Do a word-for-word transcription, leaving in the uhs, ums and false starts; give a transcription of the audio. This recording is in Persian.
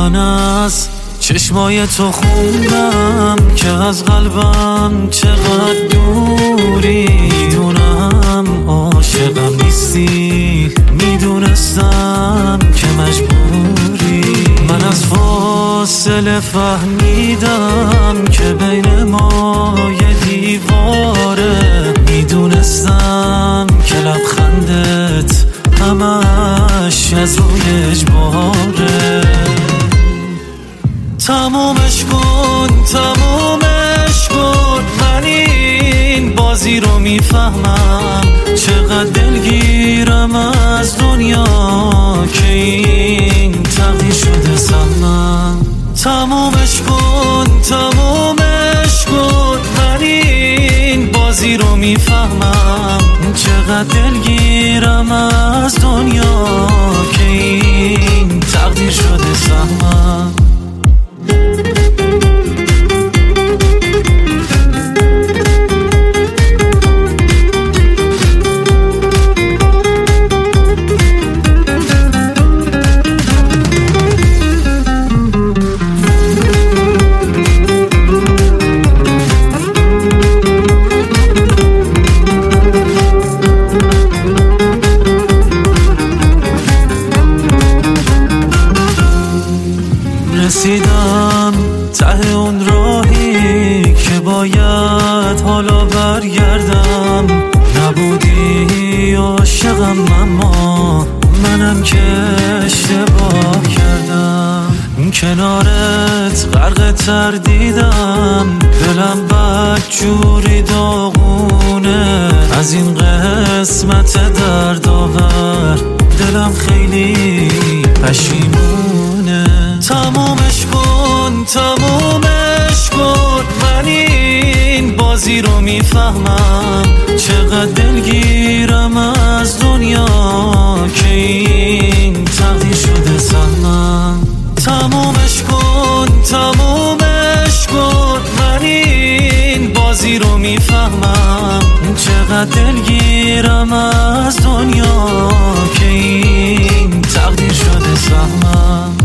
من از چشمای تو خوندم که از قلبم چقدر دوری. میدونم عاشقم نیستی، میدونستم که مجبوری. من از فاصله فهمیدم که بین ما یه دیواره. میدونستم که لبخندت همش از روی اجباره. تمومش کن تمومش کن، من این بازی رو میفهمم. چقدر دلگیرم از دنیا که این تقدیر شده سهمم. تمومش کن تمومش کن، من این بازی رو میفهمم. چقدر دلگیرم از دنیا که این تقدیر شده سهمم. رسیدم ته اون راهی که باید حالا برگردم. نبودی عاشقم اما منم که اشتباه کردم. کنارت غرق تردیدم، دلم بدجوری داغونه از این قسمت دردآور. دلم خیلی پشیمونه. تمومش کن تمومش کن، من این بازی رو میفهمم. چقدر دلگیرم از دنیا که این تقدیر شده سهمم. تمومش کن تمومش کن، من این بازی رو میفهمم. چقدر دلگیرم از دنیا که این تقدیر شده سهمم.